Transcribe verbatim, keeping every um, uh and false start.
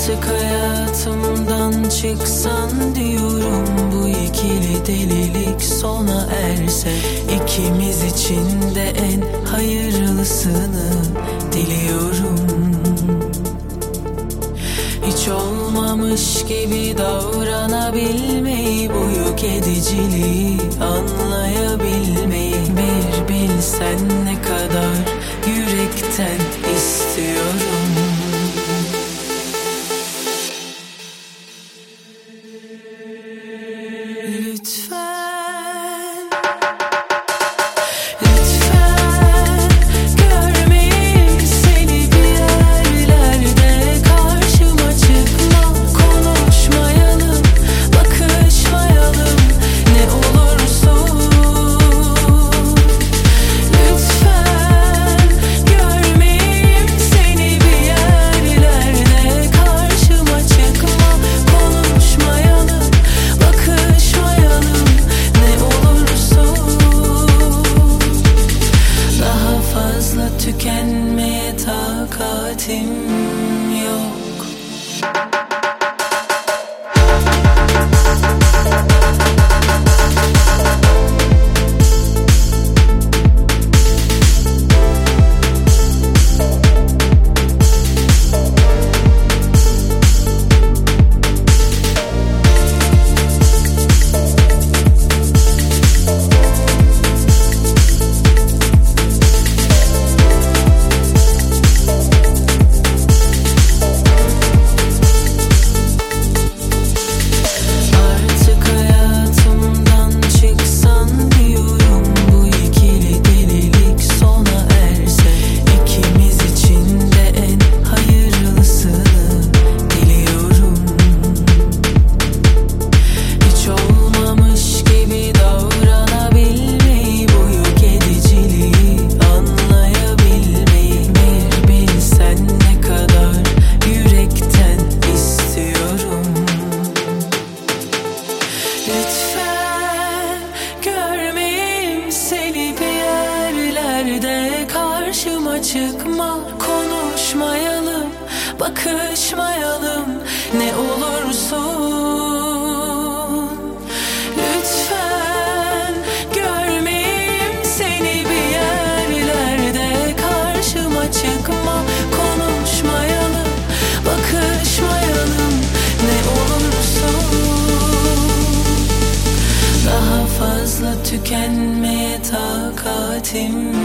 Artık hayatımdan çıksan diyorum, bu ikili delilik sona erse. İkimiz için de en hayırlısını diliyorum. Hiç olmamış gibi davranabilmeyi, bu yok ediciliği anlayabilmeyi. Bir bilsen ne kadar yürekten istiyorum. Lütfen, lütfen görmeyeyim seni bir yerlerde. Karşıma çıkma, konuşmayalım, bakışmayalım, ne olursun. Lütfen görmeyeyim seni bir yerlerde. Karşıma çıkma, konuşmayalım, bakışmayalım, ne olursun. Daha fazla tükenmeye takatim yok. Artık hayatımdan çıksan diyorum, bu ikili delilik sona erse. İkimiz için de en hayırlısını diliyorum. Hiç olmamış gibi davranabilmeyi, bu yok ediciliği anlayabilmeyi. Bir bilsen ne kadar yürekten istiyorum. Lütfen görmeyeyim seni bir yerlerde. Karşıma çıkma, konuşmayalım, bakışmayalım, ne olursun. Lütfen görmeyeyim seni bir yerlerde. Karşıma çıkma, konuşmayalım, bakışmayalım, ne olursun. Daha fazla tükenmeye takatim